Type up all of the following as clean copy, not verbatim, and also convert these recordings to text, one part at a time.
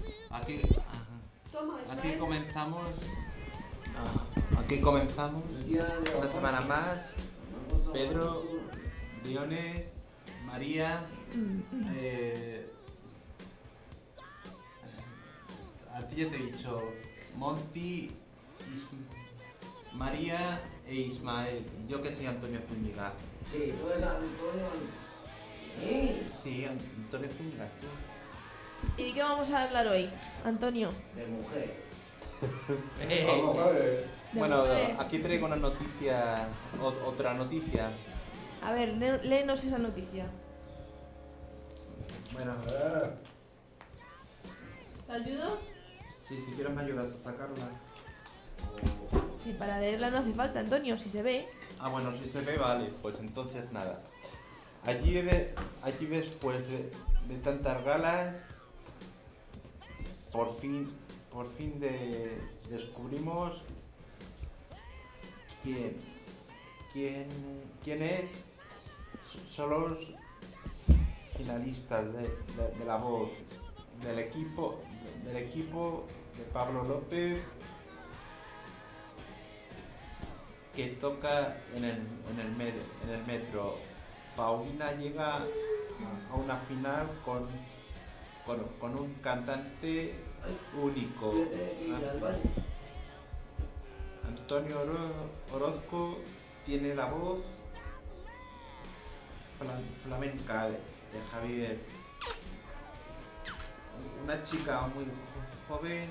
Aquí, Toma, aquí Israel. comenzamos. Aquí comenzamos una semana más. Pedro, Diones, María. A ti ya te he dicho Monty, María e Ismael. Yo que soy Antonio Zúñiga. Sí, tú eres Antonio. ¿Eh? Sí, Antonio Zúñiga, sí. ¿Y de qué vamos a hablar hoy, Antonio? De mujer. De Bueno, mujeres. aquí traigo una noticia, otra noticia. A ver, léenos esa noticia. Bueno, ¿Te ayudo? sí, si quieres me ayudas a sacarla. Sí, para leerla no hace falta, Antonio, si se ve. Ah, bueno, si se ve, vale, pues entonces nada. Allí después de tantas galas, por fin descubrimos quién son los finalistas de La Voz, del equipo de Pablo López, que toca en el metro. Paulina llega a una final con un cantante único. Antonio Orozco tiene la voz flamenca de Javier. Una chica muy joven,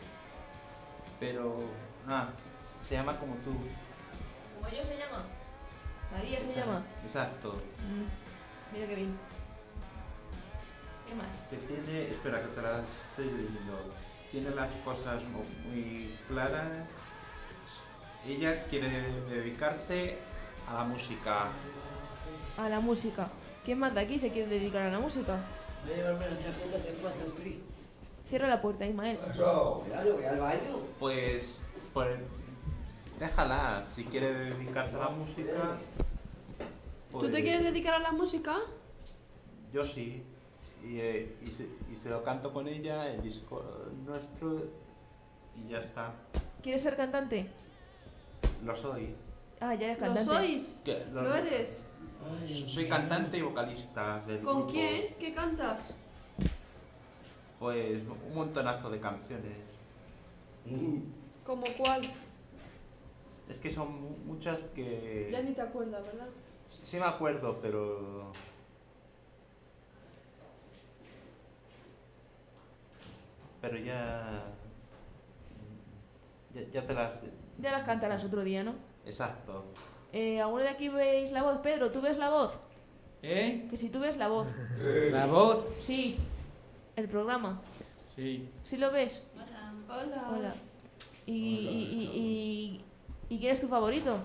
pero se llama como tú. ¿Como yo se llama? María se llama. Exacto. Mira qué bien. ¿Qué más? Que tiene, espera que te la estoy leyendo. Tiene las cosas muy claras. Ella quiere dedicarse a la música. A la música. ¿Quién manda aquí se quiere dedicar a la música? Voy a llevarme la chaqueta que me hace el frío. Cierra la puerta, Ismael. Claro, voy al baño. Pues déjala. Si quiere dedicarse a la música, ¿Tú pues, te quieres dedicar a la música? yo sí. Y se lo canto con ella, el disco nuestro, y ya está. ¿Quieres ser cantante? Lo soy. Ah, ya eres ¿Lo cantante. sois? ¿Lo eres? Soy cantante y vocalista del ¿Con grupo. quién? ¿Qué cantas? Pues un montonazo de canciones. ¿Cómo cuál? Es que son muchas que... Ya ni te acuerdas, ¿verdad? Sí me acuerdo, pero... Pero ya te las... Ya las cantarás otro día, ¿no? Exacto. ¿Alguno de aquí veis La Voz? Pedro, ¿tú ves La Voz? ¿Eh? Que si tú ves La Voz. ¿La voz? Sí. El programa. Sí. ¿Sí lo ves? Hola. Hola. ¿Y quién es tu favorito?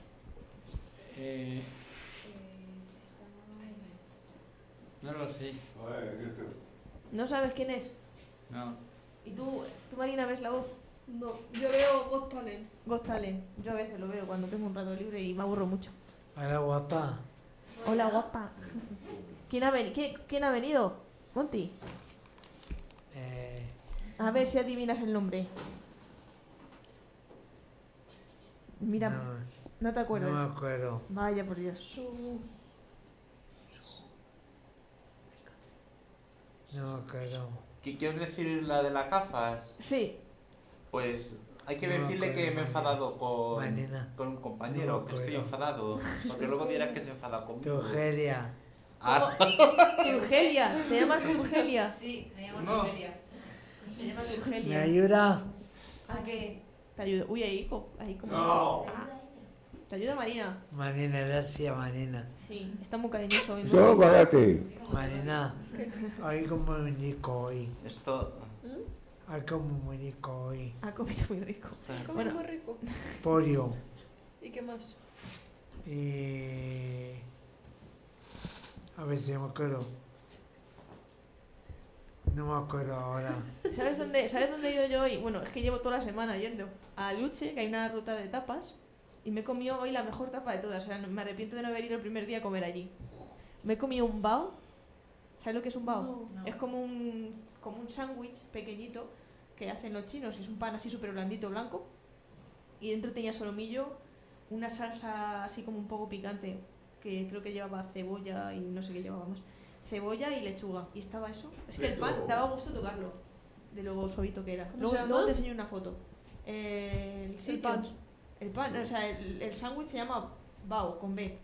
No lo sé. ¿No sabes quién es? No. ¿Y tú Marina, ves La Voz? No, yo veo Got Talent. Got Talent. Yo a veces lo veo cuando tengo un rato libre y me aburro mucho. Hola, guapa. Hola, guapa. ¿Quién ha venido? Monty. A ver si adivinas el nombre. Mira, no te No acuerdas. me acuerdo. Vaya por Dios. No me acuerdo. ¿Qué quieres decir la de las gafas? Sí. Pues hay que No me decirle que acuerdo, me he enfadado Marina. con un compañero, No me que estoy acuerdo. enfadado. Porque luego dirás que se enfada conmigo. Turgelia. Ah, Turgelia. ¿Te llamas Turgelia? Sí, me llamo No. Turgelia. Se llama ¿Me Turgelia. ayuda? ¿A qué? Te ayudo. Uy, ahí como... no. ¿Te ayuda Marina? Marina, gracias, Marina. Sí, está muy cariñoso hoy. Yo, cállate. Marina, hay como muñeco hoy. Esto... Hay como muñeco hoy. Ha comido muy rico. Come Bueno. muy rico. Pollo. ¿Y qué más? Y... A ver si me acuerdo. No me acuerdo ahora. ¿Sabes dónde he ido yo hoy? Bueno, es que llevo toda la semana yendo a Luche, que hay una ruta de tapas, y me he comido hoy la mejor tapa de todas. O sea, me arrepiento de no haber ido el primer día a comer allí. Me he comido un bao. ¿Sabes lo que es un bao? No. Es como como un sándwich pequeñito que hacen los chinos. Es un pan así súper blandito, blanco. Y dentro tenía solomillo, una salsa así como un poco picante, que creo que llevaba cebolla y no sé qué llevaba más. Cebolla y lechuga. Y estaba eso. Es que el pan daba gusto tocarlo, de lo suavito que era. ¿Cómo se llama? Luego te enseño una foto. El sitio. pan. El pan, o sea, el sándwich se llama Bao, con B.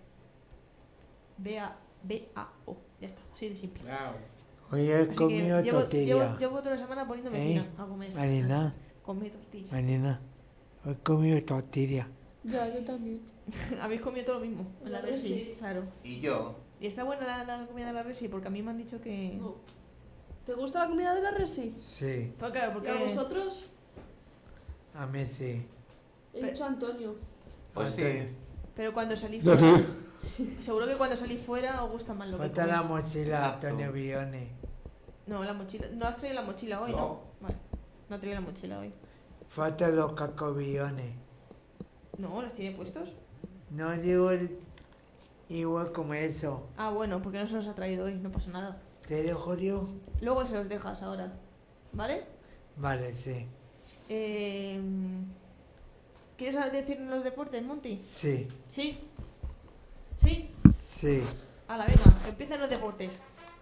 B-A-O. Ya está, así de simple. Wow. Hoy he Así que comido tortilla. llevo toda la semana poniéndome fina a comer. Marina, Comer tortilla. Marina, hoy he comido tortilla. Ya, yo también. Habéis comido todo lo mismo en la La Resi, Resi. claro. Y yo, Y está buena la comida de la Resi, porque a mí me han dicho que... No. ¿Te gusta la comida de la Resi? Sí, Pues claro, ¿Y porque... a vosotros? a mí sí. He dicho a Antonio. pues sí. Antonio, Pero cuando salís fuera... Seguro que cuando salís fuera os gusta más lo que falta la coméis. mochila, Exacto. Antonio Bione. No, la mochila... ¿No has traído la mochila hoy, no? No. Vale, no ha traído la mochila hoy. Falta los cacobillones. No, ¿los tiene puestos? No digo igual como eso. Ah, bueno, porque no se los ha traído hoy, no pasa nada. ¿Te dejo yo? Luego se los dejas ahora, ¿vale? Vale, sí. ¿Quieres decirnos los deportes, Monty? Sí, ¿Sí? ¿Sí? sí. Hala, venga, que empiecen los deportes.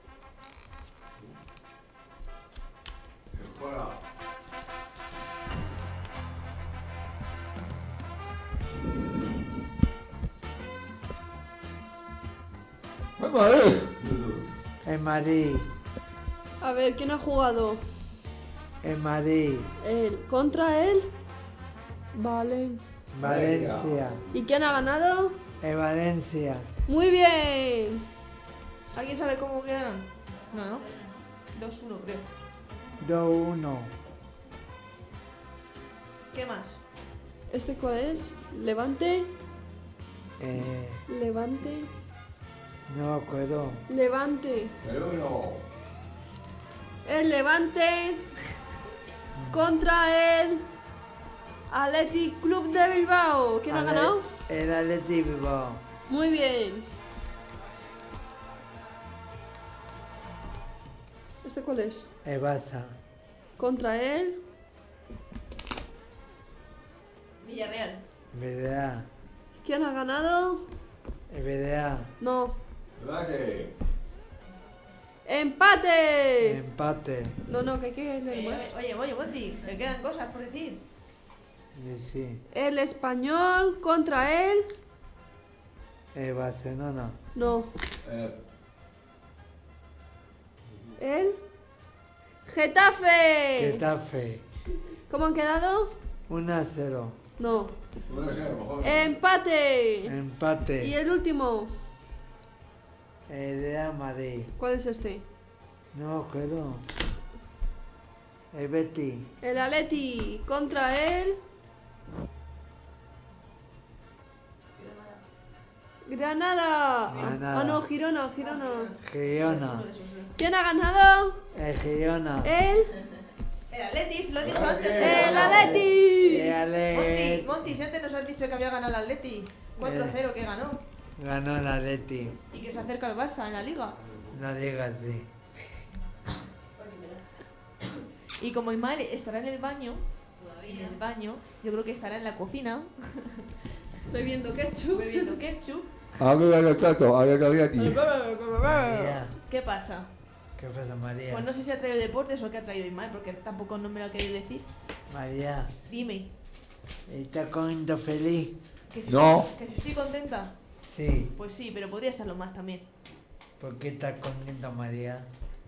En Madrid, A ver, ¿quién ha jugado? en Madrid, Él. ¿Contra él? Vale. Valencia, ¿Y quién ha ganado? en Valencia. Muy bien. ¿Alguien sabe cómo quedaron? No, ¿no? 2-1, creo. 2-1. ¿Qué más? ¿Este cuál es? Levante. Eh, Levante. no me acuerdo. Levante. El Levante contra el Athletic Club de Bilbao. ¿Quién ha ganado? El Athletic Bilbao. Muy bien. ¿Este cuál es? El Barça. Contra él. Villarreal. BDA. ¿Quién ha ganado? El BDA. No. ¡Empate! Empate. No, que hay que leer más. Oye, Monty, me quedan cosas por decir. Sí. El Español contra él. El Barcelona. No. El Getafe. Getafe. ¿Cómo han quedado? 1-0. No. Empate. Y Empate. el último. El Real Madrid. ¿Cuál es este? No me acuerdo. El Betis. El Atleti contra él. Granada. Granada. Ah, no, Girona. Girona. ¿Quién ha ganado? El Girona. El Atleti, se lo he dicho antes. El Atleti. El Atleti. Monty, si antes nos has dicho que había ganado el Atleti. 4-0 que ganó. Ganó el Atleti. Y que se acerca al Barça en la Liga. No digas así. Y como Ismael estará en el baño, yo creo que estará en la cocina, Bebiendo ketchup. bebiendo ketchup. María. ¿Qué pasa? ¿Qué pasa, María? Pues no sé si ha traído deportes o qué ha traído Ismael, porque tampoco no me lo ha querido decir. María, Dime, ¿estás comiendo feliz? que si, No. que si estoy contenta. Sí. Pues sí, pero podría estarlo más también. ¿Por qué estás contenta, María?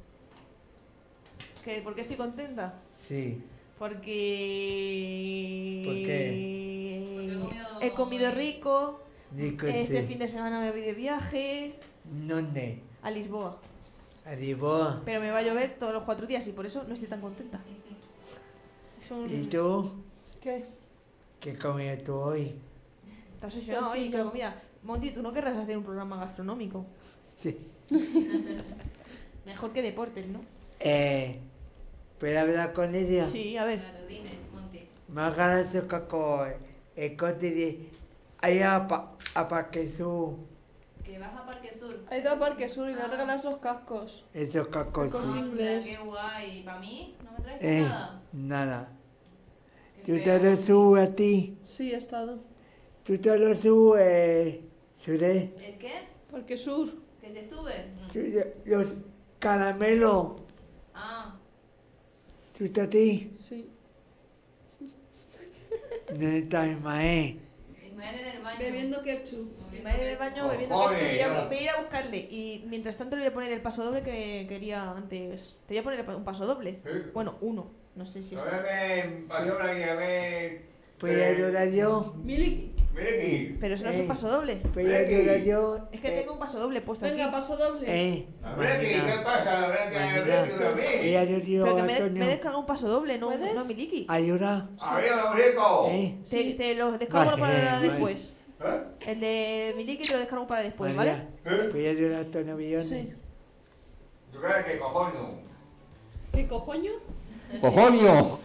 ¿Por qué estoy contenta? Sí. Porque... ¿Por He comido rico. Digo Este sí. fin de semana me voy de viaje ¿Dónde? a Lisboa. A Lisboa. Pero me va a llover todos los 4 días y por eso no estoy tan contenta. Es un... ¿Y tú? ¿Qué? ¿Qué comías tú hoy? Estás obsesionado hoy con la comida. Monty, tú no querrás hacer un programa gastronómico. Sí. Mejor que deportes, ¿no? ¿Puedo hablar con ella? Sí, a ver. Claro, dime, Monty. Más ganas de caco. El cote de... Allá a Parque Sur. Que vas a Parque Sur. Ha ido a Parque Sur y le ha regalado esos cascos. Esos cascos El Corte sí. Inglés. Qué guay. ¿Para mí? ¿No me traes nada? Nada. Qué Tú te feo. lo subes a ti. Sí, he estado. Tú te lo subes, Suré. ¿El qué? Parque Sur. ¿Que se estuve? Los caramelos. Ah, Tú estás a ti. Sí. ¿Dónde está mi mae? Ismael en el baño. Bebiendo ketchup. Ismael en el baño bebiendo Cojones, ketchup. ya. Voy a ir a buscarle. Y mientras tanto le voy a poner el paso doble que quería antes. Te voy a poner un paso doble. Sí. Bueno, uno. No sé si es. A ver, pasó la guía, a ver. Voy a llorar yo. Miliki. Mira aquí. Pero eso no es un paso doble. Voy a llorar yo. Es que tengo un paso doble puesto Venga, aquí. paso doble. A ver aquí, ¿qué pasa? A ver que Mañana. una Voy a vez. llorar yo, Pero que me he Antonio. descargado un paso doble, no, ¿Puedes? no Miliki. A llorar. ¡Arriba, rico! Te lo descargo Vale, para vale. después. ¿Eh? El de Miliki te lo descargo para después, ¿vale? María, voy a llorar, Antonio Villones. Sí. ¿Tú crees que cojones? ¿Qué cojoño? ¡Cojonio!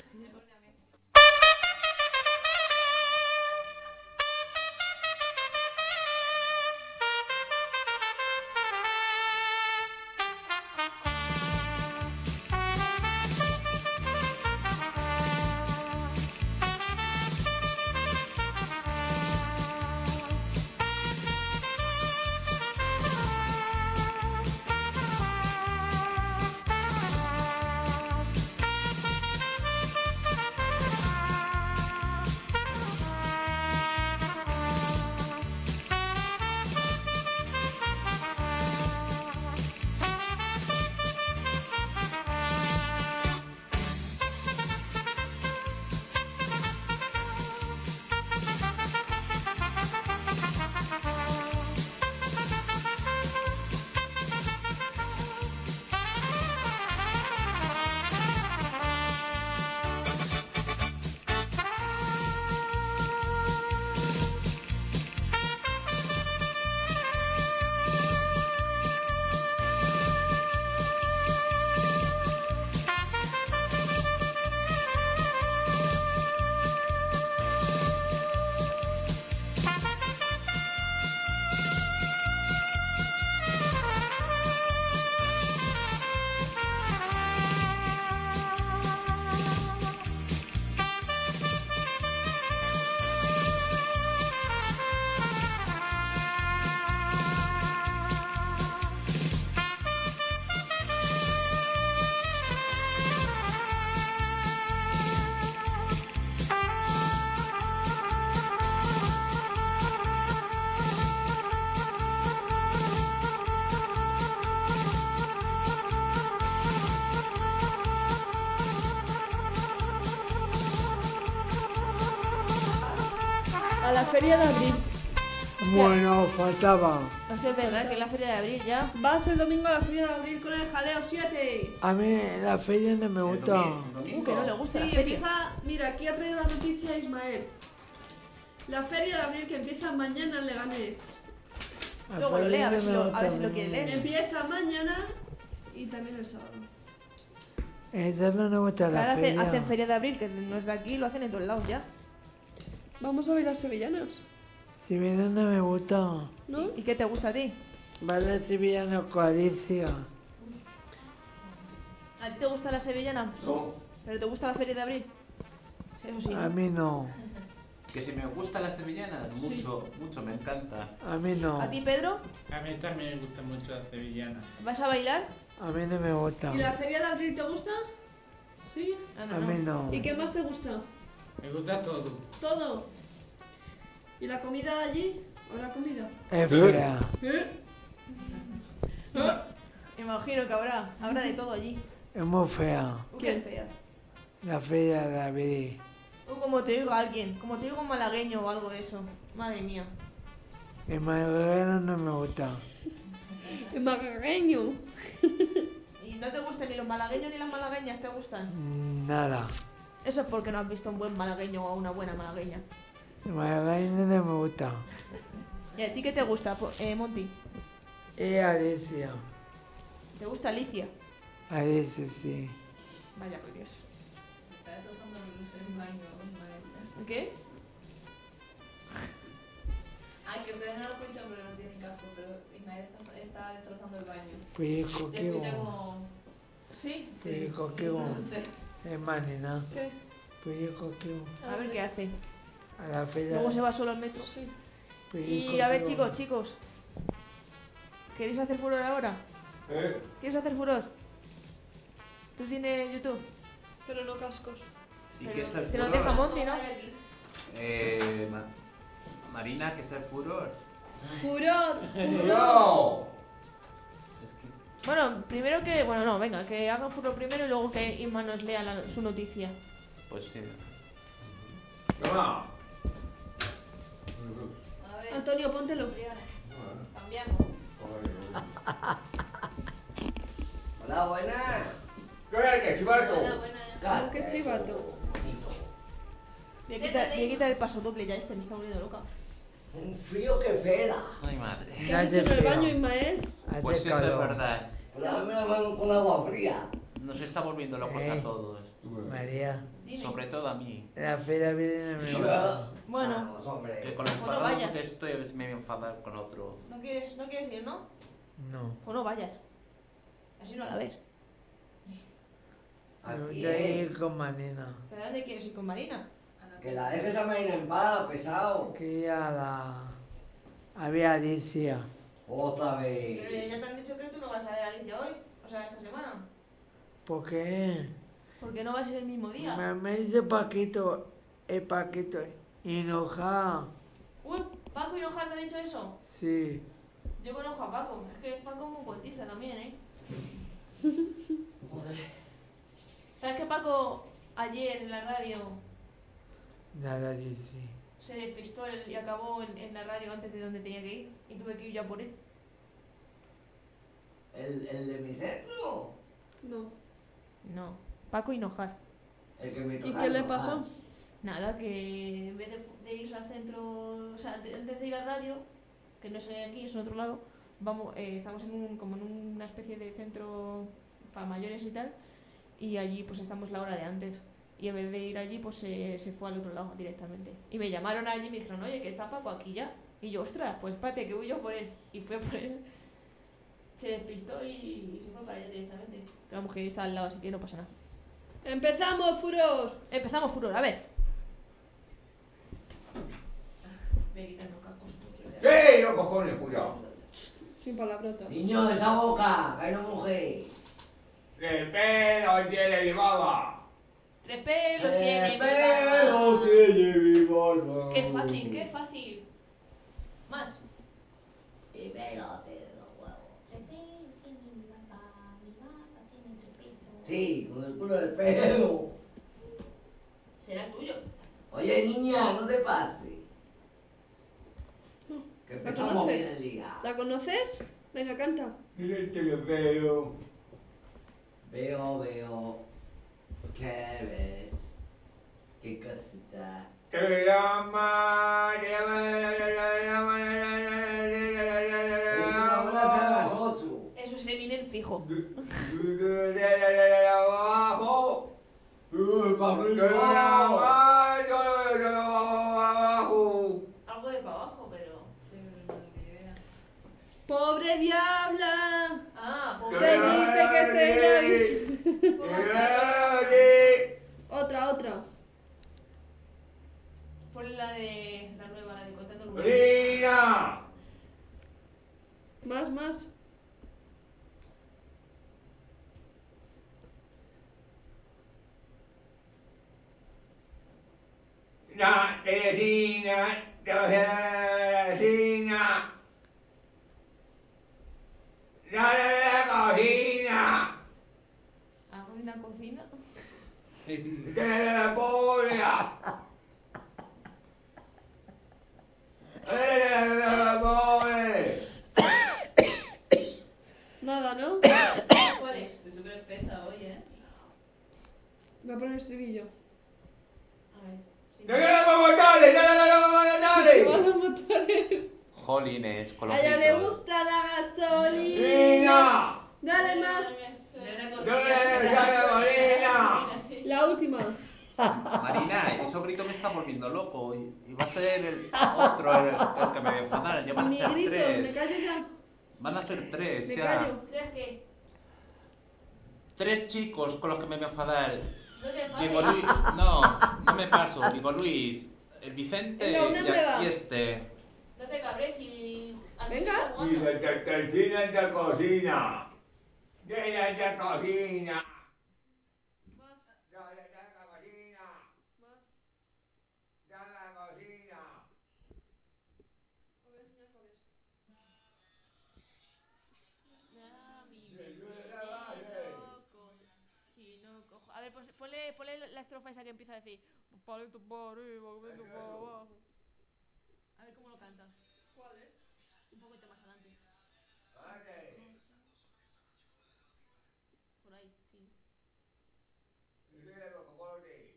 A la feria de abril. Bueno, faltaba. No sé, es verdad que es la feria de abril ya. Vas el domingo a la feria de abril con el jaleo 7. A mí la feria no me gusta. Que no le gusta Sí, la feria. empieza. Mira, aquí ha traído la noticia Ismael. La feria de abril que empieza mañana en Leganés. La Luego lo lee, feria a ver no si me lo- gusta a ver si a lo mí. quiere leer. Empieza mañana y también el sábado. Esa no me gusta la Ahora feria. hacen feria de abril, que no es de aquí, lo hacen en todos lados ya. Vamos a bailar sevillanas, Si viene no me gusta. ¿no? ¿Y qué te gusta a ti? Vale, sevillano coalicia. ¿A ti te gusta la sevillana? No. ¿Pero te gusta la feria de abril? Sí, eso sí. A mí no. Que si me gusta la sevillana, Sí. mucho, mucho, me encanta. A mí no. ¿A ti, Pedro? A mí también me gusta mucho la sevillana. ¿Vas a bailar? A mí no me gusta. ¿Y la feria de abril te gusta? Sí. Ah, A mí no. ¿Y qué más te gusta? Me gusta todo. Todo. ¿Y la comida de allí? ¿Habrá comida? Es fea. Imagino que habrá de todo allí. Es muy fea. Qué fea. La feria de abril. O como te digo a alguien, como te digo un malagueño o algo de eso. Madre mía. El malagueño no me gusta. El magareño. ¿Y no te gustan ni los malagueños ni las malagueñas? ¿Te gustan? Nada. Eso es porque no has visto un buen malagueño o una buena malagueña. El malagueño no me gusta. ¿Y a ti qué te gusta, Monty? Y Alicia. ¿Te gusta Alicia? Alicia, sí. Vaya por Dios. Está tocando el baño, Ismael. ¿Qué? Ay, que ustedes no lo escuchan porque no tienen casco, pero Ismael está destrozando el baño. Pues Se qué escucha bueno. como... ¿Sí? Pues qué bueno. No sé. Es manina. ¿Qué? Pues qué bueno. A ver qué hace. A la feria. Luego se va solo al metro. Sí. Pues Y a ver, chicos. ¿Queréis hacer furor ahora? ¿Quieres hacer furor? ¿Tú tienes YouTube? Pero no cascos. ¿Y qué es el Te lo furor? deja Monty, ¿no? Marina, ¿qué es el furor? ¡Furor! ¡No! Es que... Bueno, primero que... Bueno, no, venga, que hagan furor primero y luego que Isma nos lea su noticia. Pues sí. ¡Toma! A ver, Antonio, póntelo. cambiamos. Hola, buenas. ¡Qué chivato! Ah, qué chivato. Bonito. Voy a quitar el paso doble ya, me está volviendo loca. Un frío que pela. Ay, madre. ¿Qué has hecho en el baño, Ismael? Pues Hace eso es calor. verdad. Dame la mano con agua fría. Nos está volviendo locos a todos. María, Dime. Sobre todo a mí. la feria viene en el Bueno. Vamos, hombre. Que con el Pues no enfadado vayas. que estoy a veces me voy a enfadar con otro. ¿No quieres ir, no? No. Pues no vayas. Así no la ves. Aquí, Yo ir con Manina. ¿Pero a dónde quieres ir con Marina? Que la dejes a Marina en paz, pesado. Que a había Alicia. Otra Pero vez. ya te han dicho que tú no vas a ver a Alicia hoy. O sea, esta semana. ¿Por qué? Porque no va a ser el mismo día. Me dice Paquito, enojado. Uy, Paco Hinojar te ha dicho eso. Sí. Yo conozco a Paco. Es que es Paco muy cuentista también, ¿eh? Joder. ¿Sabes que Paco ayer en la radio Nada dice. se despistó y acabó en la radio antes de donde tenía que ir? Y tuve que ir yo a por él. ¿El de mi centro? No. No. Paco Hinojar. El que me ¿Y toca qué le enojar. pasó? Nada, que en vez de ir al centro, o sea, antes de ir a radio, que no es aquí, es en otro lado, estamos como en una especie de centro para mayores y tal, y allí pues estamos la hora de antes. Y en vez de ir allí, pues se fue al otro lado directamente. Y me llamaron allí y me dijeron, oye, que está Paco aquí ya. Y yo, ostras, pues espérate, que voy yo por él. Y fue por él. Se despistó y se fue para allá directamente. La mujer está al lado, así que no pasa nada. ¡Empezamos, furor! Empezamos, furor, a ver. Voy a quitar los cascos. ¡Sí! ¡No cojones, cuidado! Sin palabrotas. Niño, esa boca, que hay una mujer. ¡Qué pelo tiene mi baba! 3 pelos tiene mi pelo mamá. tiene mi barba. Qué fácil, qué fácil. Más. Y pégate de los huevos. Sí, con el culo del pelo. Será el tuyo. Oye, niña, no te pases. Que ¿La empezamos conoces? bien el día. ¿La conoces? Venga, canta. Mira este que veo. Veo. ¿Qué ves? ¿Qué cosita? Te llama, Ahora serán las 8. Eso es Eminem fijo. abajo. ¡Para abajo. Algo de para abajo, pero. ¡Pobre diabla! Ah, Se pues. dice que se la dice. Otra. Ponle la de. La nueva, la de contando el mundo. Rina. Más. La Teresina. Teresina. La cocina. Algo de una cocina. De la polla. De la polla. Nada, ¿no? ¿Cuál es? Es súper espesa hoy, ¿eh? Voy a poner estribillo. A ver. Sí. ¡No le vamos a darle! ¡No le vamos a Se darle! van los motores. Jolines, con los A ella le gritos. gusta la gasolina. ¡Rina! Dale más. De una Yo le decía de Marina. La última. Marina, esos gritos me están volviendo loco. Y va a ser el otro el que me voy a enfadar. Ya van a Ni ser gritos, me tres. callo ya. Van a ser tres, Me ya. callo. ¿Crees que? 3 chicos con los que me voy a enfadar. No te Digo enfades. Luis, no me paso. Digo Luis, el Vicente Venga, una nueva. y este. No te cabres y... Venga. Y la tercina en la cocina. Llena en la cocina. Más, Ya en la cocina. más. Ya en la cocina. A ver, señor Flores. Si no cojo... A ver, pues ponle la estrofa esa que empieza a decir... Palito para arriba, palito para abajo. A ver cómo lo canta. ¿Cuál es? Un poquito más adelante. Vale. Por ahí, sí. Y mira los cojones.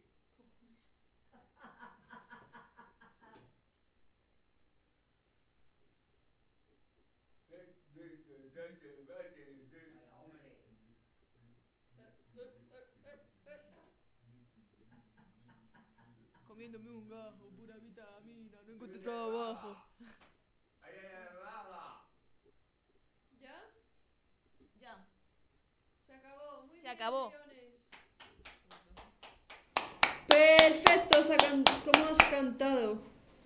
Comiéndome un gajo, pura vitamina, no encuentro trabajo. Ahí en el lava. ¿Ya? Ya. Se acabó. Muy Se bien, acabó. millones. Perfecto, ¿cómo has cantado?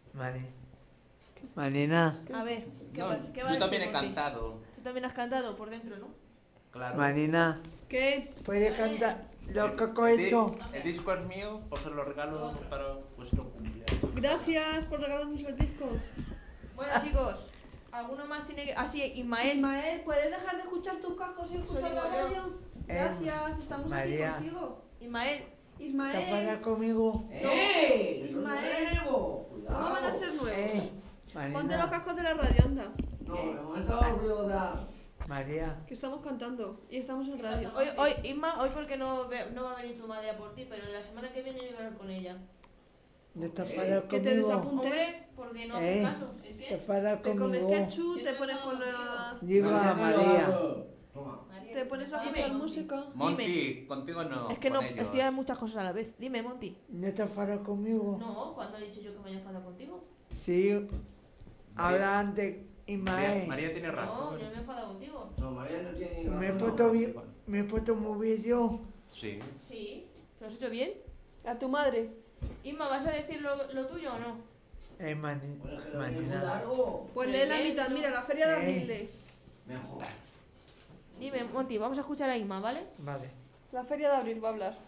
Marina, A ver, ¿qué No, va a yo decir también he Monty? cantado. Tú también has cantado por dentro, ¿no? Claro. Marina, ¿Qué? ¿puedes cantar lo que con El eso? el disco es mío, os lo regalo para vuestro cumpleaños. Gracias por regalarnos el disco. Bueno, chicos, ¿alguno más tiene que...? Así, Ismael. Ismael, ¿puedes dejar de escuchar tus cascos y escuchar la digo yo. radio? Gracias, estamos María. aquí contigo. Ismael, ¿Te Ismael, enfadas conmigo? ¡Eh! Ismael. ¡Nuevo! Cuidado. ¿cómo van a ser nuevos? Ponte los Marina, cascos de la radio, anda. No, hemos estado aburridos. María, Que estamos cantando y estamos en radio. hoy, Isma, hoy porque no va a venir tu madre a por ti, pero la semana que viene yo voy a hablar con ella. ¿no te enfadas Que te conmigo? desapunte. Hombre, porque no hace caso. ¿El ¿Te qué? enfadas Te comes conmigo? ketchup, te pones con la... Digo a María. Toma. Te pones a escuchar música. Monty, contigo no. Es que no, con ellos. estoy a muchas cosas a la vez. Dime, Monty. ¿No te enfadas conmigo? No, ¿cuándo he dicho yo que me haya enfadado contigo? Sí, habla antes, Ismael. María tiene No, razón. yo no me he enfadado contigo. No, María no tiene ni Me he razón. puesto muy bien yo. Sí. Sí, ¿lo has hecho bien? A tu madre. Isma, ¿vas a decir lo tuyo o no? Bueno, es que lo mismo Marina. largo. Pues ¿Pero lee la qué? mitad, mira, la feria de abril lee. Mejor. Dime, Monty, vamos a escuchar a Isma, ¿vale? Vale. La feria de abril va a hablar.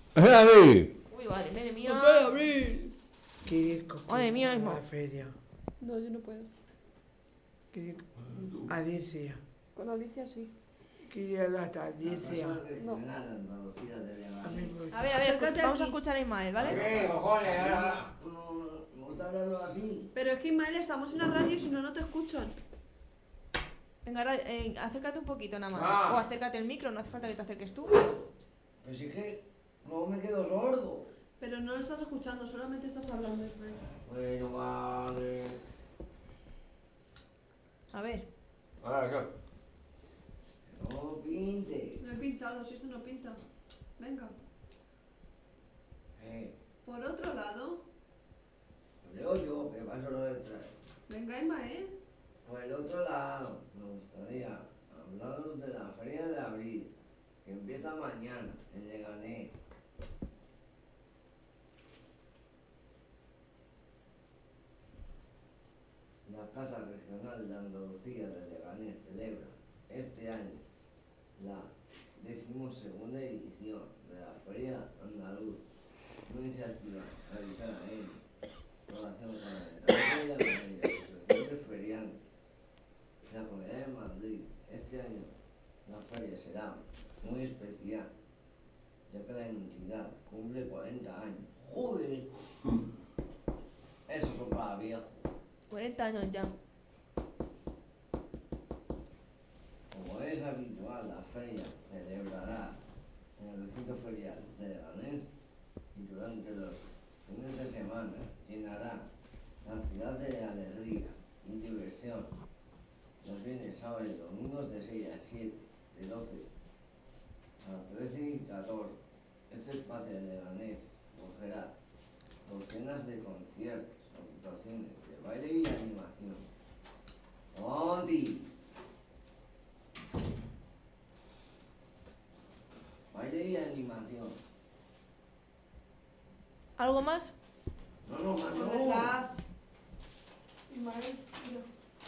Uy, vale, madre mía. ¡La feria de abril! Quirico, Madre mía, a Isma. la feria. No, yo no puedo. Quirico, Alicia. Con Alicia sí. Quería la Alicia. No. Andalucía de León. A mí me gusta. A ver, Acércate vamos a aquí. escuchar a Ismael, ¿vale? ¿Qué cojones? Ahora. Me gusta hablarlo así. Pero es que Ismael, estamos en la radio y si no, no te escuchan. Venga, ahora, acércate un poquito nada más. Ah. O acércate el micro, no hace falta que te acerques tú. Pues si es que luego me quedo sordo. Pero no lo estás escuchando, solamente estás hablando, Ismael. Bueno, vale. A ver. No pinte. No he pintado, si esto no pinta. Venga. Por otro lado, Lo leo yo, que paso lo de traer. venga Ismael. Por el otro lado, me gustaría hablaros de la feria de abril, que empieza mañana en Leganés. La Casa Regional de Andalucía de Leganés celebra este año la 12ª edición de la Feria Andaluz, una iniciativa realizada en relación con el Ayuntamiento de Leganés y las asociaciones feriantes de la Comunidad de Madrid. Este año la feria será muy especial, ya que la entidad cumple 40 años. ¡Joder! Eso son para viejos. 40 años ya. Como es habitual, la feria celebrará en el recinto ferial de Leganés y durante los fines de semana llenará la ciudad de alegría y diversión. Los viernes, sábados y domingos de 6 a 7, de 12 a 13 y 14. Este espacio de Leganés, decenas de conciertos, actuaciones de baile y animación. ¡Monty! Baile y animación. ¿Algo más? No, más Por no. detrás. Ismael, mira.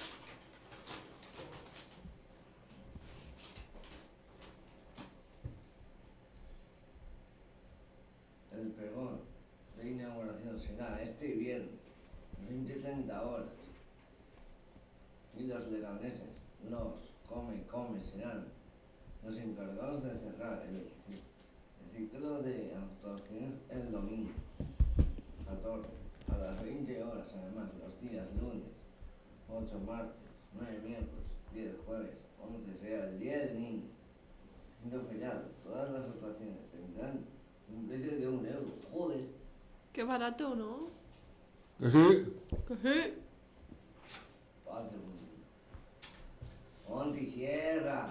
El pregón de inauguración será este viernes, 20-30 horas. Y los leganeses, los come serán los encargados de cerrar el ciclo de actuaciones el domingo 14 a las 20 horas, además los días lunes, 8 martes, 9 miércoles, 10 jueves, 11 será el día del niño. Siendo feriado, todas las actuaciones tendrán un precio de €1. Joder. Qué barato, ¿no? Que sí. ¿Qué sí? Pase un... Monty, cierra.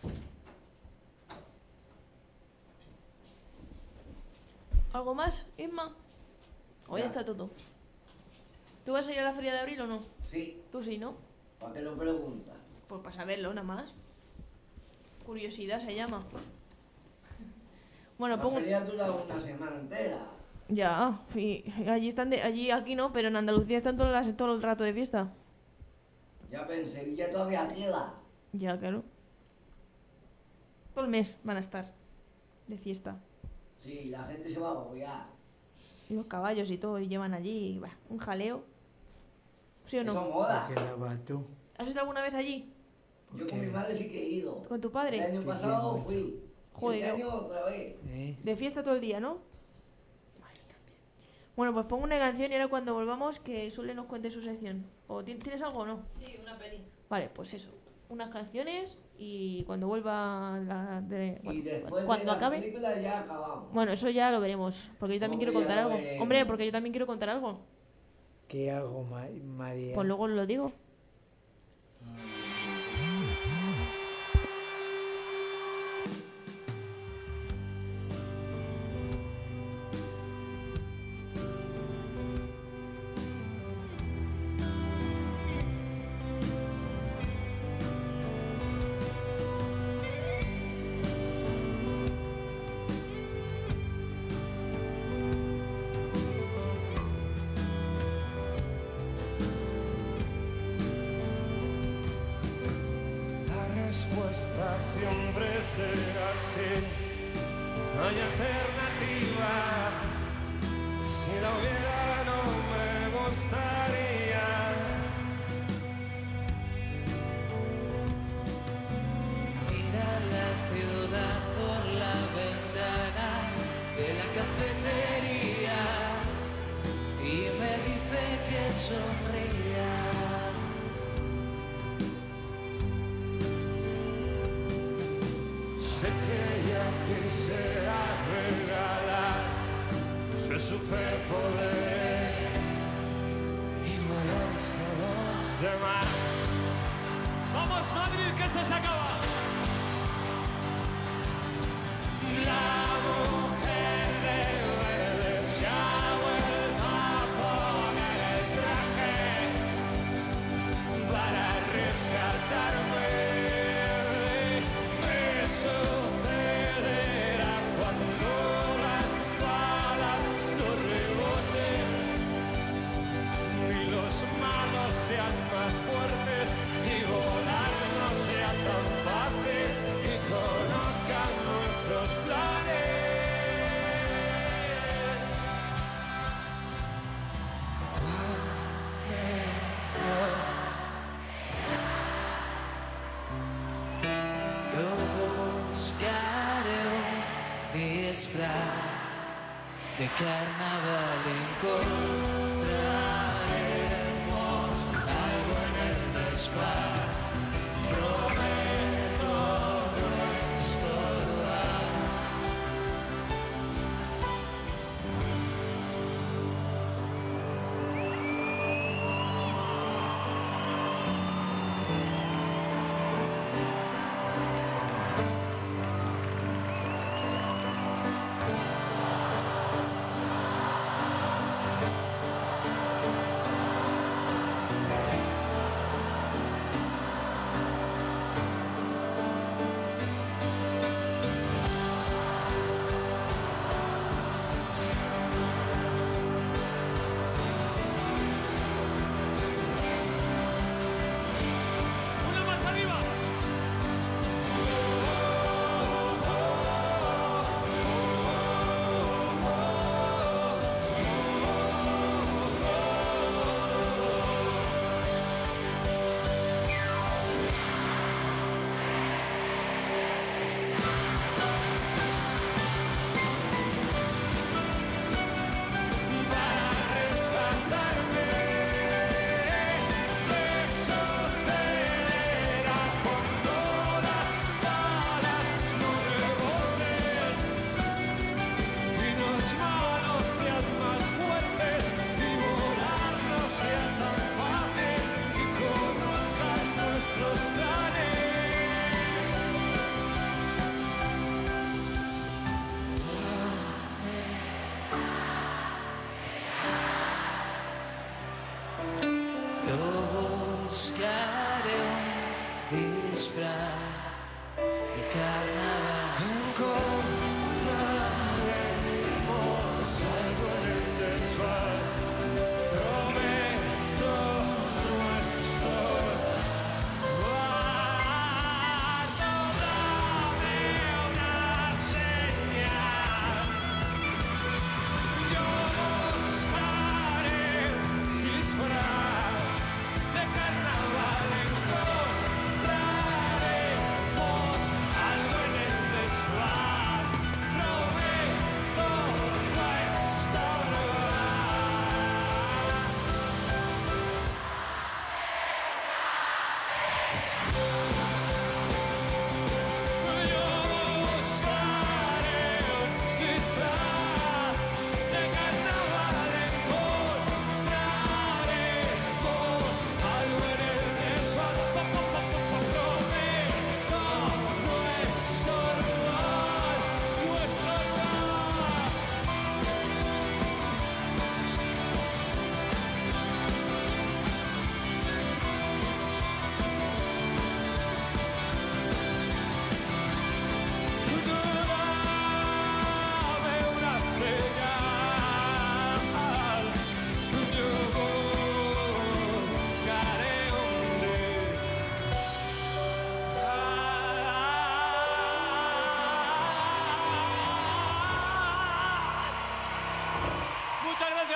¿Algo más, Isma? Hoy Ya. está todo. ¿Tú vas a ir a la feria de abril o no? Sí, Tú sí, ¿no? ¿para qué lo preguntas? Pues para saberlo, nada más. Curiosidad se llama. Bueno, La pongo... feria dura una semana entera. Ya, allí están allí, aquí no, pero en Andalucía están todo el rato de fiesta. Ya pero en Sevilla todavía queda. Ya, claro. Todo el mes van a estar de fiesta. Sí, la gente se va a agobiar. Y los caballos y todo, y llevan allí, bah, un jaleo. ¿Sí o Eso no? moda. ¿Qué la vas tú? ¿Has estado alguna vez allí? Yo con mi madre sí que he ido. ¿Con tu El padre? año Qué pasado bien, fui. Joder, Este no. año otra vez. De fiesta todo el día, ¿no? Bueno, pues pongo una canción y ahora cuando volvamos que Sole nos cuente su sección. ¿O tienes algo o no? Sí, una peli. Vale, pues eso. Unas canciones y cuando vuelva Y después cuando de la acabe. película ya acabamos. Bueno, eso ya lo veremos. Porque yo también Hombre, quiero contar ya lo algo. veremos. Hombre, porque yo también quiero contar algo. ¿Qué hago, María? Pues luego lo digo. La respuesta siempre será sí. No hay alternativa. Si la hubiera no me gustaría. Mira la ciudad por la ventana de la cafetería y me dice que sonría. Sé que ella quisiera regalar sus superpoderes y volárselo de más. ¡Vamos, Madrid, que esto se acaba! La mujer de verde se ha vuelto a poner el traje para rescatarme. ¿Qué sucederá cuando las balas no reboten y los malos sean más fuertes y volar no sea tan fácil y conozcan nuestros planes? Yo buscaré un disfraz de carnaval. Encontraremos algo en el desván. Prometo no estorbar.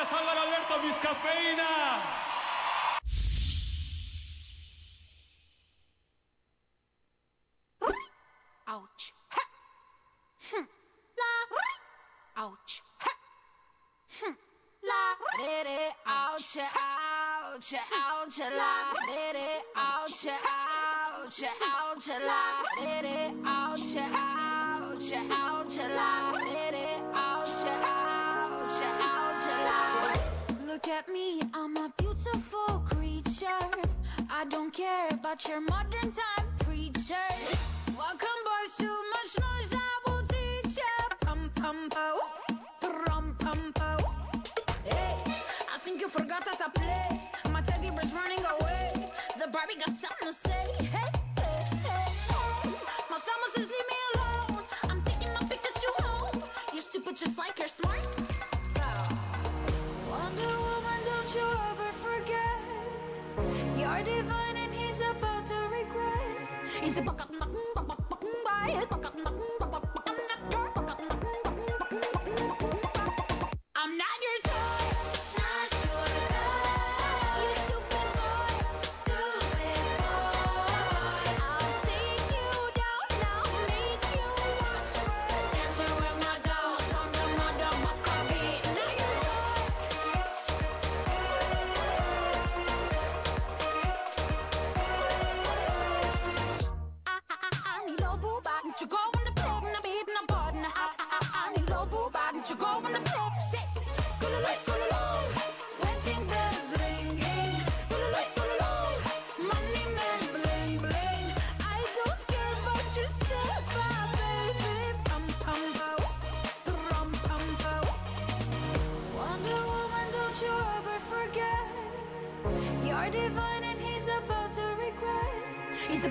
gracias Álvaro Alberto, Miss Cafeína. Ouch. Ha. La. Ouch. Ha. La. Dere. Ouch. Ouch. Ouch. La. Dere. Ouch. Ouch. Ouch. La. Dere. Ouch. Ouch. Ouch. La. Dere. Ouch. Ouch. Ouch. La. Look at me, I'm a beautiful creature. I don't care about your modern time preacher. Welcome boys, too much noise, I will teach ya. Pum pum po, pum pum po. Hey, I think you forgot that I play. My teddy bear's running away. The Barbie got something to say. Hey, hey, hey, hey. My summer says leave me alone. I'm taking my Pikachu home. You're stupid just like you're smart. Wonder Woman, don't you ever forget. You're divine and he's about to regret. He's a I'm not your toy, not your toy. You stupid boy, stupid boy. I'll take you down, I'll make you watch me. Dancing with my dolls on the motherfucker beat. Not your I need a boo bot, don't you go on the peg, and I'm beating a button. I need a boo bot, don't you go on the peg, shit. Wedding bells ringing, money man bling bling. I don't care about your stuff, baby. Pum pum po, rum pum po. Wonder Woman, don't you ever forget. You're divine and he's about to regret. He's a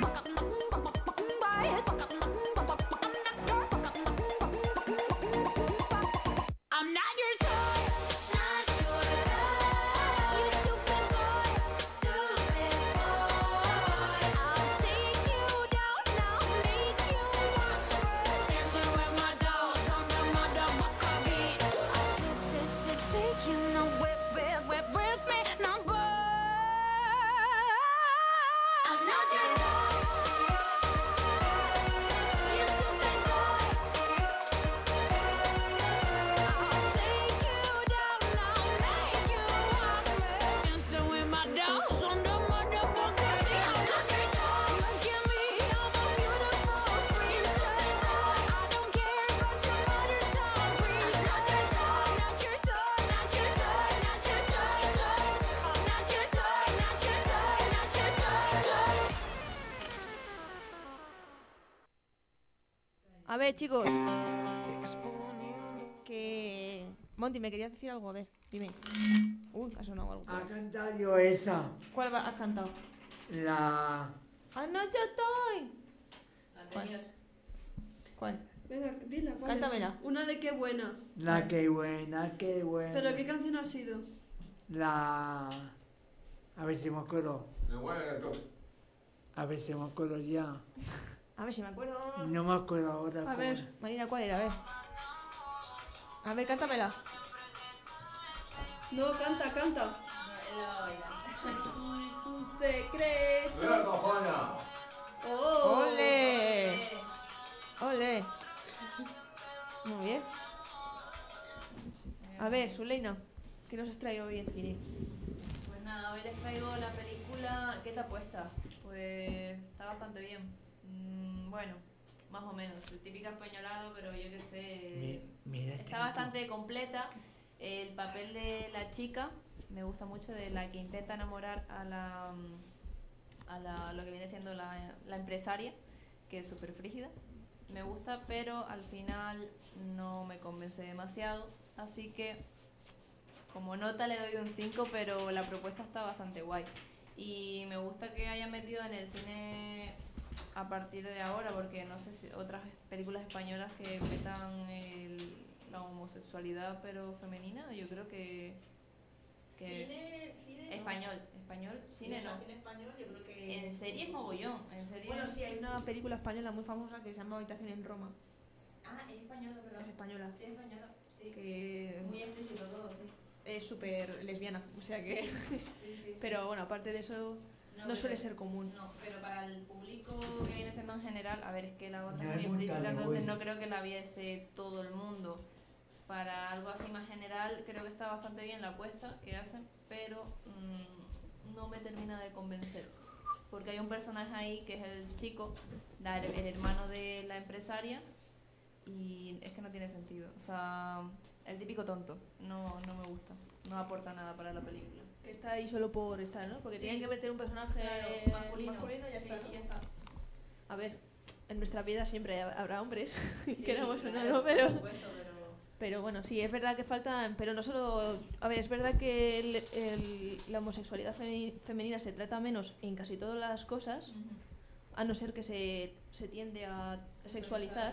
I'm not your toy, not your toy. You stupid boy, stupid boy. I'll take you down, I'll make you watch me. Dancing with my dolls on the motherfucker beat. I'll take you now, whip with me now, boy. I'm not your toy. You stupid boy. I'll take you down, I'll make you watch me. Dancing with my dolls on the motherfucker beat. I'm not your toy. Look at me, I'm a beautiful creature. I don't care about your modern time preacher. Not your toy, not your toy, not your toy, not your toy, toy. Not your toy, not your toy, not your toy, toy. A ver, chicos. Que... Monty, ¿me querías decir algo? A ver, dime. Ha sonado algo. Ha cantado yo esa. ¿Cuál has cantado? La... ¡Anoche estoy! ¿Cuál? Venga, dila, ¿cuál es? Cántamela. Una de qué buena. La que buena, qué buena. ¿Pero qué canción ha sido? La... A ver si me acuerdo. A ver si me acuerdo ya. A ver si me acuerdo. No me acuerdo ahora. A cuál. ver. Marina, ¿cuál era? A ver, cántamela. No, canta, canta. Es un secreto. cojona! Oh. ¡Ole! ¡Ole! Muy bien. A ver, Zuleina, ¿qué nos has traído hoy en cine? Pues nada, hoy les traigo la película ¿Qué te apuesta? Pues está bastante bien. Bueno, más o menos. El típico españolado, pero yo qué sé. Mira, Está bastante completa. El papel de la chica me gusta mucho, de la que intenta enamorar a lo que viene siendo la empresaria, que es súper frígida. Me gusta, pero al final no me convence demasiado. Así que como nota le doy un 5, pero la propuesta está bastante guay. Y me gusta que hayan metido en el cine a partir de ahora, porque no sé si otras películas españolas que metan la homosexualidad pero femenina, yo creo que Cine español, cine no. Cine español, yo creo que... En series mogollón, en series... Bueno, sí, hay una película española muy famosa que se llama Habitación en Roma. Ah, es española, ¿verdad? Es española. Sí, es española, sí. Que... Muy explícito todo, sí. es súper lesbiana, o sea que... Sí. Pero bueno, aparte de eso, no suele ser común. No, pero para el público que viene siendo en general, a ver, es que la otra No es es muy explícita, montaña, entonces güey. no creo que la viese todo el mundo. Para algo así más general, creo que está bastante bien la apuesta que hacen, pero no me termina de convencer. Porque hay un personaje ahí que es el chico, el hermano de la empresaria, y es que no tiene sentido. O sea, el típico tonto. No me gusta. No aporta nada para la película. Que está ahí solo por estar, ¿no? Porque Sí. tienen que meter un personaje Claro, masculino y ya sí, está, ¿no? y ya está. A ver, en nuestra vida siempre habrá hombres, Sí, queramos o claro, no, por pero... supuesto, Pero bueno, sí, es verdad que faltan, pero no solo... A ver, es verdad que la homosexualidad femenina se trata menos en casi todas las cosas, a no ser que se tiende a sexualizar,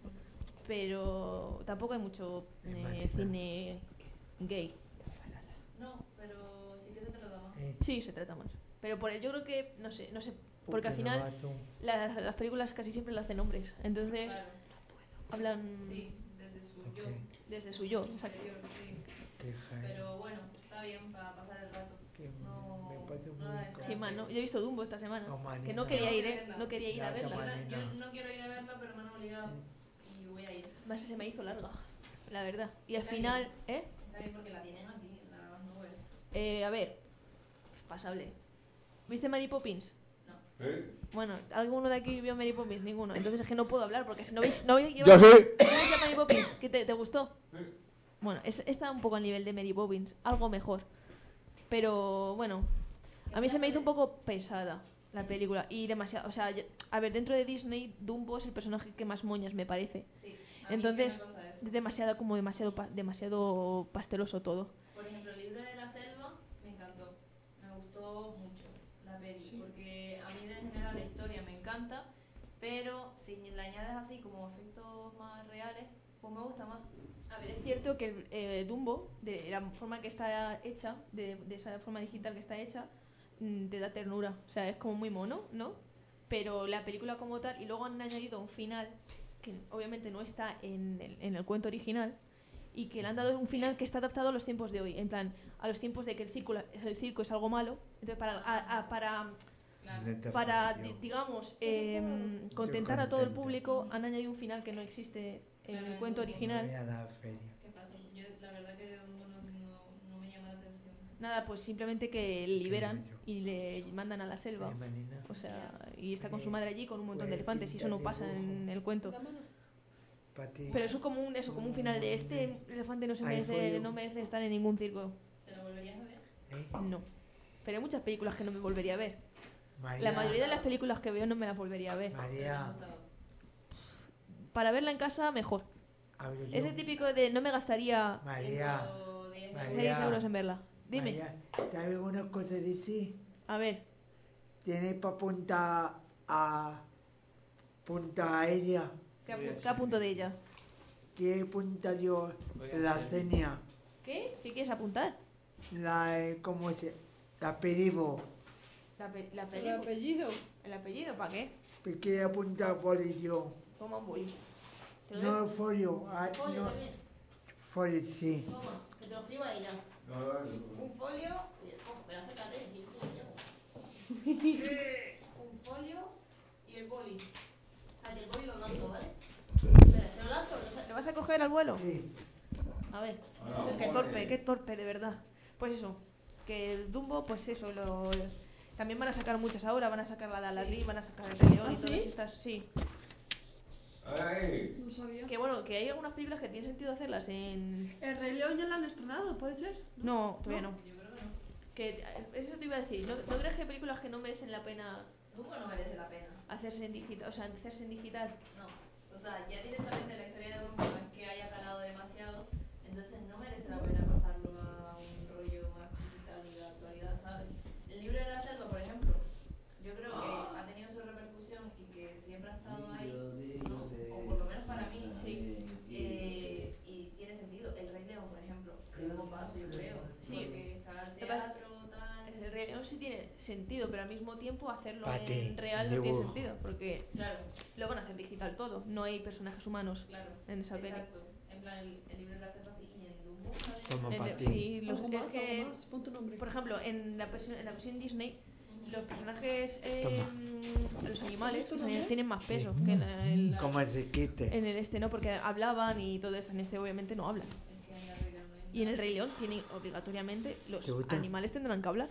pero tampoco hay mucho cine gay. No, pero sí que se trata más. Sí, se trata más. Pero yo creo que, no sé, porque al final las películas casi siempre las hacen hombres, entonces Claro. hablan Sí, desde su yo. desde su yo, exacto. interior, sí. Pero bueno, está bien para pasar el rato. Me parece muy Sí, man, ¿no? Yo he visto Dumbo esta semana, Manina. que no quería ir, verla. no quería ir a verla. Yo no quiero ir a verla, pero me han obligado y voy a ir. Más se me hizo larga, la verdad. Y al Está final, bien. Está bien porque la tienen aquí, en la novela. A ver, pasable. ¿Viste Mary Poppins? No. Bueno, ¿alguno de aquí vio Mary Poppins? Ninguno. Entonces es que no puedo hablar porque si no veis... Yo sí. ¿Viste Mary Poppins? ¿Qué te gustó? Bueno, está un poco al nivel de Mary Poppins, algo mejor. Pero bueno, a mí se me hizo un poco pesada la película y demasiado... O sea, a ver, dentro de Disney, Dumbo es el personaje que más moñas me parece. Sí, a mí Entonces, que me pasa eso. demasiado pasteloso todo. Por ejemplo, el libro de la selva me encantó. Me gustó mucho la peli. Porque a mí en general la historia me encanta, pero si le añades así como efectos más reales, pues me gusta más. A ver, es cierto que Dumbo, de la forma que está hecha, de esa forma digital que está hecha, te da ternura. O sea, es como muy mono, ¿no? Pero la película como tal, y luego han añadido un final que obviamente no está en el cuento original, y que le han dado un final que está adaptado a los tiempos de hoy, en plan, a los tiempos de que el circo es algo malo, entonces digamos, contentar a todo el público, han añadido un final que no existe en el cuento original. ¿Qué pasa? Yo la verdad que no me llama la atención. Nada, pues simplemente que le liberan y le mandan a la selva. O sea, y está con su madre allí con un montón de elefantes y eso no pasa en el cuento. Pero eso como un final de este elefante no merece estar en ningún circo. ¿Te lo volverías a ver? No. Pero hay muchas películas que no me volvería a ver. María. La mayoría de las películas que veo no me las volvería a ver. María. Para verla en casa, mejor. Ese típico de no me gastaría María. 6 euros en verla. Dime. María, ¿sabes una cosa de sí? A ver. Tienes para apuntar a ella. ¿Qué apunto de ella? ¿Qué apunta yo? La seña. ¿Qué? ¿Qué quieres apuntar? ¿Cómo se? La apellido. ¿El apellido? ¿El apellido para qué? ¿Qué apunta por yo? Toma un boli. ¿Te lo No, dejo? folio. ¿Folio No. también? Folio, sí. Toma, que te lo escriba ella. Un folio. Pero acércate, un folio y el boli. El boli lo lanzo, ¿vale? Espera, ¿te lo lanzo? ¿Le vas a coger al vuelo? Sí. A ver. Qué torpe, de verdad. Pues eso, que el Dumbo, pues eso, también van a sacar muchas ahora, van a sacar la de Aladdin, van a sacar el Rey León y ¿Ah, todas sí? estas, sí. No sabía. Que bueno, que hay algunas películas que tiene sentido hacerlas en... ¿El Rey León ya la han estrenado? ¿Puede ser? No, todavía no. Yo creo que no. Que, eso te iba a decir, ¿no crees que hay películas que no merecen la pena Dumbo no merece la pena. hacerse en digital? O sea, hacerse en digital. No. O sea, ya directamente la historia de Dumbo no es que haya calado demasiado, entonces no merece la pena pasarlo a un rollo más digital y de actualidad, ¿sabes? El libro de la selva, por ejemplo, yo creo que ha tenido su repercusión y que siempre ha estado ahí, ¿no? O por lo menos para mí, sí. Y tiene sentido. El Rey León, por ejemplo, que es un paso, yo creo. Sí. Porque está el teatro, tal. El Rey León sí tiene sentido, pero al mismo tiempo hacerlo Pate, en real no tiene dibujo. sentido, porque Claro, lo van a hacer digital todo, no hay personajes humanos claro. en esa peli. Exacto. En plan, el libro de la selva sí, y en Dumbo, ¿sabes? Toma En para el- ti. sí, Algo es más, que, algo más. Pon tu nombre. por ejemplo, en la versión Disney, los personajes, los animales, ¿Tu nombre? tienen más peso que en Como el quite. en el este, ¿no? Porque hablaban y todo eso. En este obviamente no hablan. Y en el Rey León tienen obligatoriamente, los ¿Te gusta? animales tendrán que hablar.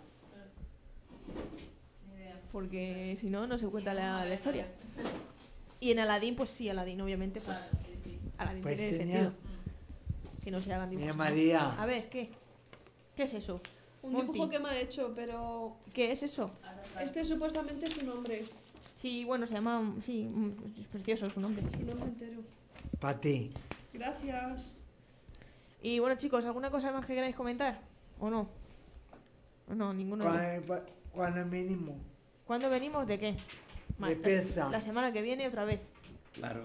Porque si no, no se cuenta la historia. Y en Aladdin, pues sí, Aladdin obviamente, pues Aladdin Pues tiene genial. sentido. Que no se hagan dibujos. Mira, María. A ver, ¿qué? ¿Qué es eso? Un Monty. dibujo que me ha hecho, pero ¿Qué es eso? este supuestamente es su nombre. Sí, bueno, se llama... Sí, es precioso su nombre. Su nombre entero. Para ti. Gracias. Y bueno, chicos, ¿alguna cosa más que queráis comentar? ¿O no? ¿O no? Ninguno. Cuando mínimo. ¿Cuándo venimos? ¿De qué? De pesa. La semana que viene otra vez. Claro.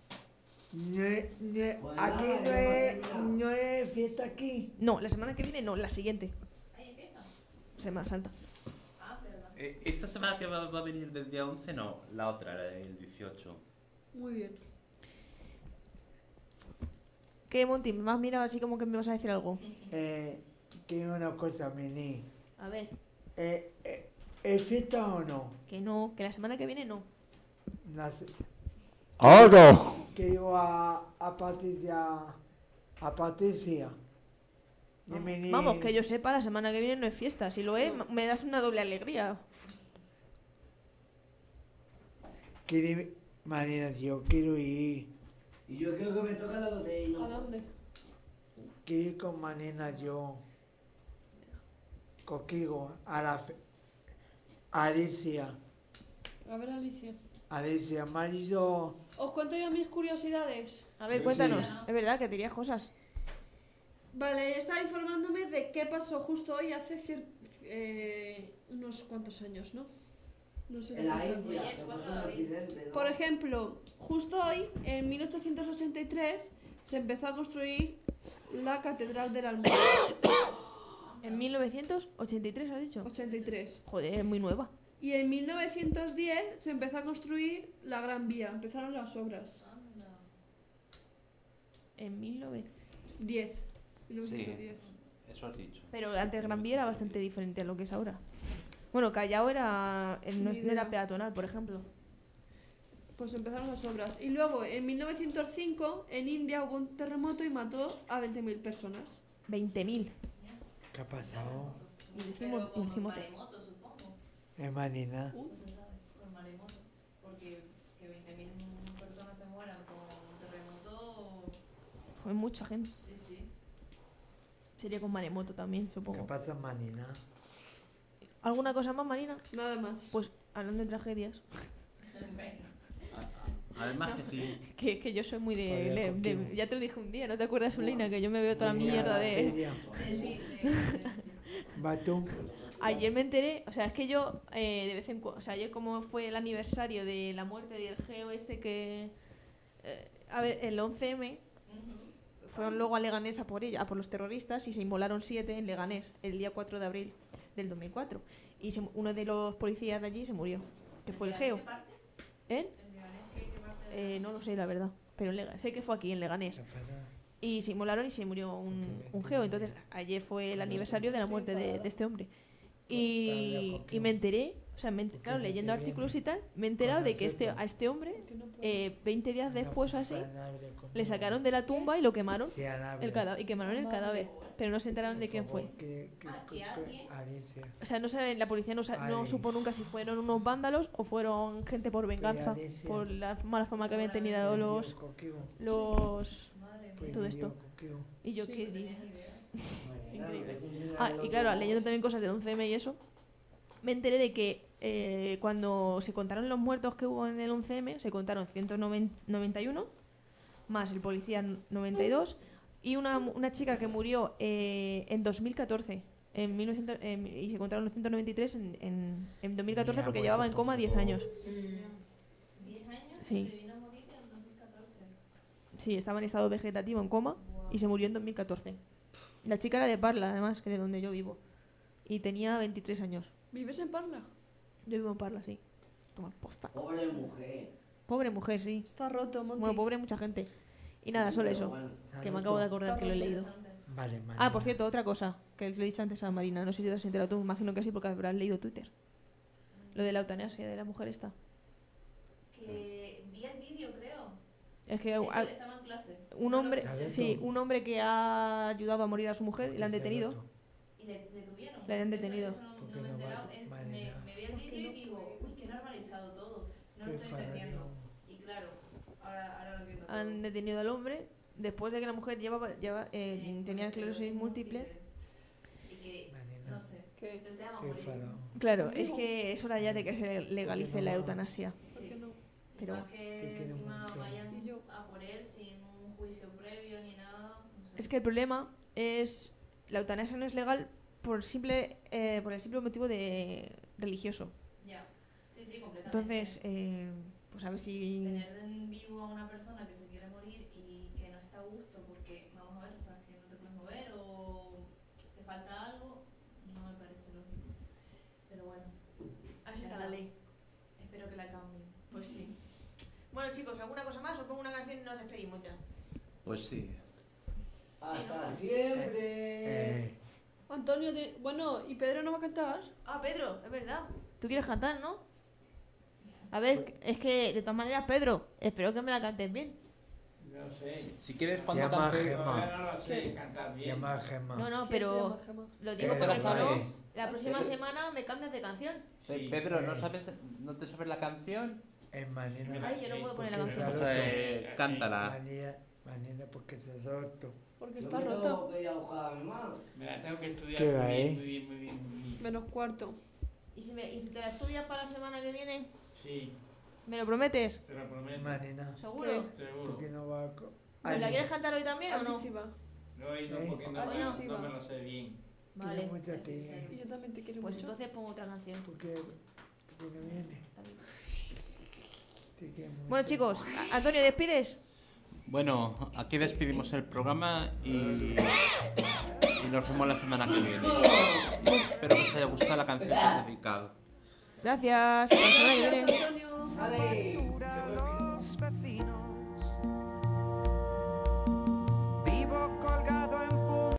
Aquí no es fiesta aquí. No, la semana que viene no, la siguiente. Semana Santa. Esta semana que va a venir del día 11, no, la otra, la del 18. Muy bien. ¿Qué, Monty? Me has mirado así como que me vas a decir algo. Que una cosa, Mini. A ver. ¿Es fiesta o no? Que no, que la semana que viene no. ¡Oro! Que yo a Patricia. A Patricia. Vamos, que yo sepa, la semana que viene no es fiesta. Si lo es, me das una doble alegría. Marina, yo quiero ir. Y yo creo que me toca la botella. ¿A dónde? Quiero ir con Marina, yo. Contigo, a la. Alicia. A ver, Alicia. Alicia, marido. ¿Os cuento yo mis curiosidades? A ver, cuéntanos. Es verdad que dirías cosas. Vale, estaba informándome de qué pasó justo hoy hace unos cuantos años, ¿no? No sé En la fecha. India, que pasó un accidente, ¿no? Por ejemplo, justo hoy, en 1883, se empezó a construir la Catedral de la Almudena. ¿En 1983 has dicho? 83. Joder, es muy nueva. Y en 1910 se empezó a construir la Gran Vía. Empezaron las obras. En 1910. 1910. Eso has dicho. Pero antes Gran Vía era bastante diferente a lo que es ahora. Bueno, Callao era, no era peatonal, por ejemplo. Pues empezaron las obras. Y luego, en 1905, en India hubo un terremoto y mató a 20.000 personas. 20.000. ¿Qué ha pasado? Y hicimos maremoto, supongo. Marina. No se sabe, con maremoto. Porque que 20.000 personas se mueran con un terremoto... Fue mucha gente. Sí, sí. Sería con maremoto también, ¿Qué supongo. pasa, Marina? ¿Alguna cosa más, Marina? Nada más. Pues hablando de tragedias. Además que sí. Que yo soy muy Joder, contigo. ya te lo dije un día, ¿no te acuerdas, Ulina? Que yo me veo toda la mierda de... Batún. Ayer me enteré, o sea, es que yo de vez en cuando, o sea, ayer como fue el aniversario de la muerte del geo este que... a ver, el 11M, fueron luego a Leganés a por ella, a por los terroristas y se inmolaron 7 en Leganés el día 4 de abril del 2004. Y uno de los policías de allí se murió, que fue el geo. No lo sé, la verdad, pero sé que fue aquí, en Leganés. Y se inmolaron y se murió un geo. Entonces, ayer fue el aniversario de la muerte de este hombre. Y me enteré, o sea, claro, leyendo artículos y tal, me he enterado de que a este hombre, 20 días después o así, le sacaron de la tumba y lo quemaron, el cadáver, y quemaron el cadáver. Pero no se enteraron de quién fue. O sea, no saben, la policía no supo nunca si fueron unos vándalos o fueron gente por venganza, por la mala fama que habían tenido los todo esto. Y yo qué dije. Increíble. Y claro, leyendo también cosas del 11M y eso, me enteré de que cuando se contaron los muertos que hubo en el 11M, se contaron 191, más el policía 92, y una chica que murió en 2014, y se contaron 193 en 2014 porque llevaba en coma 10 años. 10 años Sí. se vino a morir en 2014. Sí, estaba en estado vegetativo, en coma, y se murió en 2014. La chica era de Parla, además, que es de donde yo vivo. Y tenía 23 años. ¿Vives en Parla? Yo vivo en Parla, sí. Toma posta. Pobre mujer. Pobre mujer, sí. Está roto, Monty. Bueno, pobre mucha gente. Y nada, solo eso. Que me acabo de acordar que lo he leído. Vale, Marina. Ah, por cierto, otra cosa que le he dicho antes a Marina. No sé si te has enterado tú, me imagino que sí, porque habrás leído Twitter. Lo de la eutanasia de la mujer esta. Que vi el vídeo, creo. Es que Estaba en clase. un hombre que ha ayudado a morir a su mujer y la han detenido. ¿Y detuvieron? La han detenido. Eso no me he enterado. Me vi el vídeo y digo, uy, qué normalizado todo. No lo estoy entendiendo. Y claro, ahora lo entiendo todo. Han detenido al hombre después de que la mujer tenía esclerosis múltiple. Y que, no sé, deseaba morir. Claro, es que es hora ya de que se legalice la eutanasia. Sí. Pero más que encima vayan a por él sin un juicio previo ni nada. No sé. es que el problema es la eutanasia no es legal por el simple motivo de religioso. Ya, sí, completamente. Entonces, pues a ver si tener en vivo a una persona que se quiere morir y que no está a gusto porque, vamos a ver, o sea, que no te puedes mover o te falta algo, no me parece lógico. Pero bueno, así está la ley. Espero que la cambien. Pues sí. Bueno, chicos, ¿alguna cosa más? Os pongo una canción y nos despedimos ya. Pues sí. ¡Hasta siempre! Antonio, bueno, ¿y Pedro no va a cantar? Ah, Pedro, es verdad. Tú quieres cantar, ¿no? A ver, es que de todas maneras, Pedro, espero que me la cantes bien. No sé. Si quieres, cuando Llama cante... Gemma. No lo sé cantar bien. Llama a Gemma. No, ¿Quién se pero llama Gemma? lo digo Pedro porque si no, sabes. la próxima semana me cambias de canción. Sí. Pedro, ¿no te sabes la canción? Es Manina. Ay, yo no puedo poner la Porque canción. está Cántala. Manina, porque se ha roto. Porque Yo está me roto. tengo que ir a buscar más. Me la tengo que estudiar ¿Qué va, muy eh? bien, muy bien. Menos cuarto. ¿Y si te la estudias para la semana que viene? Sí, ¿Me lo prometes? te lo prometo. Manina, ¿Seguro? Seguro. ¿por qué no va a... ¿Pues la quieres cantar hoy también o A mí no? sí va. No he ido porque no, Bueno, sí no va. me lo sé bien. Vale. Quiero mucho a es ti. sincero. Y yo también te quiero Pues mucho. entonces pongo otra canción. ¿Por qué no viene? Está bien. Te quiero mucho. Bueno, chicos, Antonio, ¿despides? Bueno, aquí despedimos el programa y nos vemos la semana que viene. Espero que os haya gustado la canción que os he dedicado. Gracias. Hasta la semana que viene. Antonio. ¡Ale! Los vecinos